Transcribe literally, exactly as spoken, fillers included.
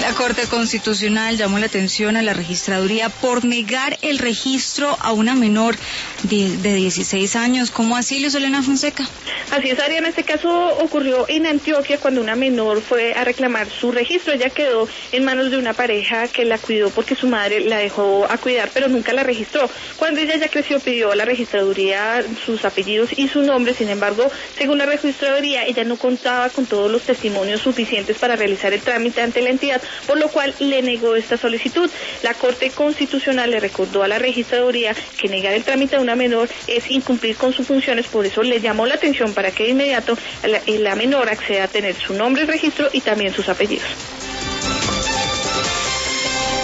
La Corte Constitucional llamó la atención a la registraduría por negar el registro a una menor de, de dieciséis años. ¿Cómo así, Luz Helena Fonseca? Así es, Ariana. Este caso ocurrió en Antioquia cuando una menor fue a reclamar su registro. Ella quedó en manos de una pareja que la cuidó porque su madre la dejó a cuidar, pero nunca la registró. Cuando ella ya creció, pidió a la registraduría sus apellidos y su nombre. Sin embargo, según la registraduría, ella no contaba con todos los testimonios suficientes para realizar el trámite ante la entidad, por lo cual le negó esta solicitud. La Corte Constitucional le recordó a la registraduría que negar el trámite a una menor es incumplir con sus funciones, por eso le llamó la atención para que de inmediato la, la menor acceda a tener su nombre en registro y también sus apellidos.